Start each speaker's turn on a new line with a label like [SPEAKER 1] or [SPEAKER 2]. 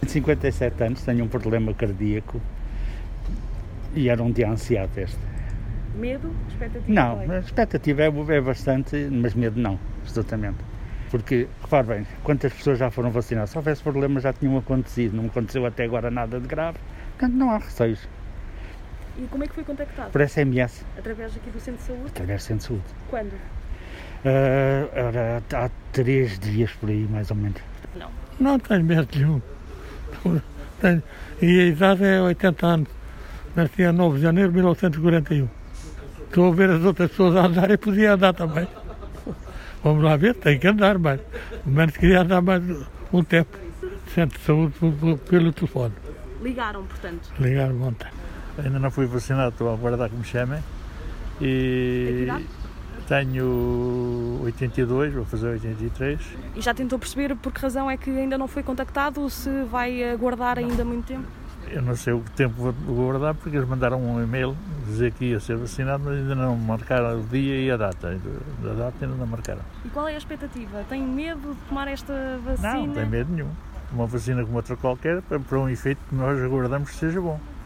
[SPEAKER 1] 57 anos, tenho um problema cardíaco e era um dia ansiado este.
[SPEAKER 2] Medo? Expectativa?
[SPEAKER 1] Não, a expectativa é bastante, mas medo não, absolutamente. Porque, repare bem, quantas pessoas já foram vacinadas? Se houvesse problemas já tinham acontecido, não aconteceu até agora nada de grave, portanto não há receios.
[SPEAKER 2] E como é que foi contactado?
[SPEAKER 1] Por SMS,
[SPEAKER 2] Através aqui do Centro de Saúde?
[SPEAKER 1] através do Centro de Saúde.
[SPEAKER 2] Quando?
[SPEAKER 1] Há 3 dias por aí, mais ou menos.
[SPEAKER 2] Não.
[SPEAKER 3] Não tenho medo nenhum. E a idade é 80 anos. Nasci a 9 de janeiro de 1941. Estou a ver as outras pessoas a andar e podia andar também. Vamos lá ver, tem que andar mais. Pelo menos queria andar mais um tempo. Centro de Saúde pelo telefone.
[SPEAKER 2] Ligaram, portanto.
[SPEAKER 3] Ligaram ontem.
[SPEAKER 4] Ainda não fui vacinado, estou a aguardar que me chamem. E tenho 82, vou fazer 83.
[SPEAKER 2] E já tentou perceber por que razão é que ainda não foi contactado ou se vai aguardar ainda muito tempo?
[SPEAKER 4] Eu não sei o tempo vou aguardar porque eles mandaram um e-mail dizer que ia ser vacinado, mas ainda não marcaram o dia e a data. A data ainda não marcaram.
[SPEAKER 2] E qual é a expectativa? Tem medo de tomar esta vacina?
[SPEAKER 4] Não tem medo nenhum. Uma vacina como outra qualquer, para um efeito que nós aguardamos que seja bom.